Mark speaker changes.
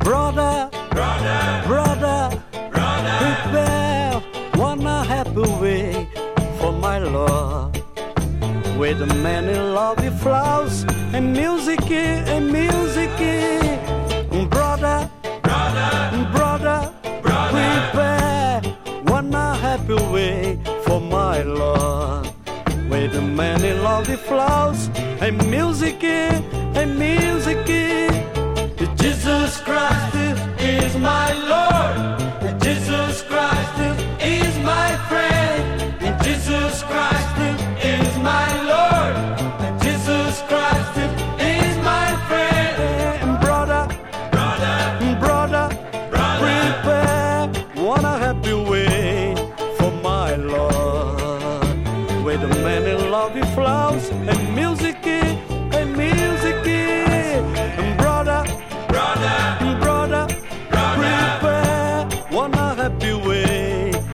Speaker 1: Brother, prepare one happy way for my Lord, with many lovely flowers and music. Brother, prepare one happy way for my Lord, with many lovely flowers and music. Jesus Christ is my Lord. Jesus Christ is my friend. Jesus Christ is my Lord. Jesus Christ is my friend. Brother, prepare one happy way for my Lord, with many lovely flowers and music. Brother, prepare one happy